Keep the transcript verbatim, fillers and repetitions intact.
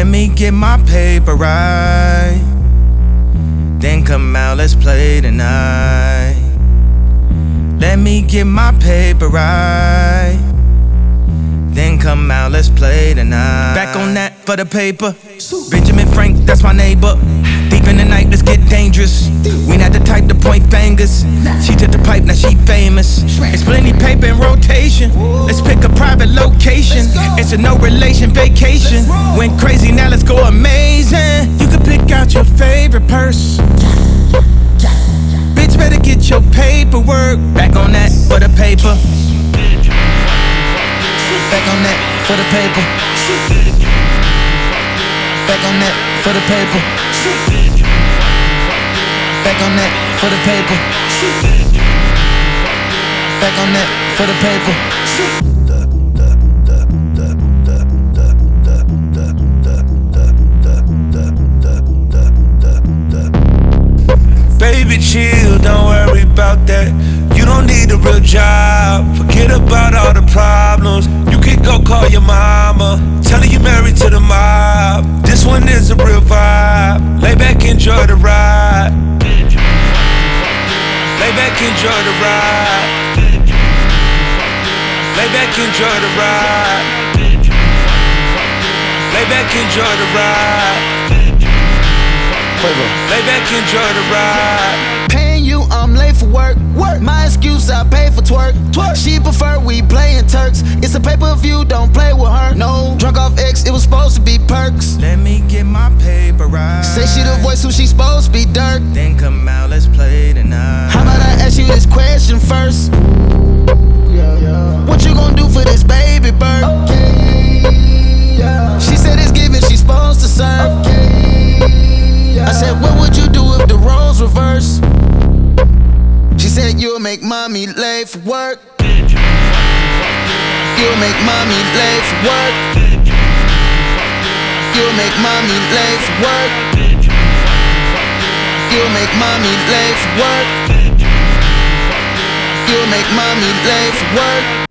Let me get my paper right, then come out, let's play tonight. Let me get my paper right, then come out, let's play tonight. Back on that for the paper. Benjamin Frank, that's my neighbor. Deep in the night, let's get dangerous. We not the type to point fingers. She took the pipe, now she famous. It's plenty paper in rotation. Let's pick a private location. It's a no relation vacation. Went crazy, now let's go amazing. You can pick out your favorite purse. Bitch, better get your paperwork. Back on that for the paper. Back on that for the paper. Back on that for the paper. Back on that for the paper. Back on that for the paper. Baby, chill, don't worry about that. You don't need a real job. Forget about all the problems. You can go call your mama, tell her you married to the mob. This one is a real vibe. Lay back, enjoy the ride. Lay back, enjoy the ride. Lay back, enjoy the ride. Lay back, enjoy the ride. Lay back, enjoy the ride. Paying you, I'm late for work. Work. My excuse, I pay for twerk. Twerk. She prefer we playin' Turks. It's a pay-per-view, don't play with her. No, drunk off X, it was supposed to be perks. Let me get my paper right. Say she the voice who she supposed to be, Dirk. Then come out, let's play tonight. How about I ask you this question first? Yeah, yeah. What you gonna do for this baby bird? Okay, yeah. She said it's giving, she's supposed to serve. Okay, yeah. I said, what would you do if the roles reverse? She said, you'll make mommy late for work. You'll make mommy late for work. You'll make mommy late for work. You'll make mommy late for work. You'll make mommy late for work.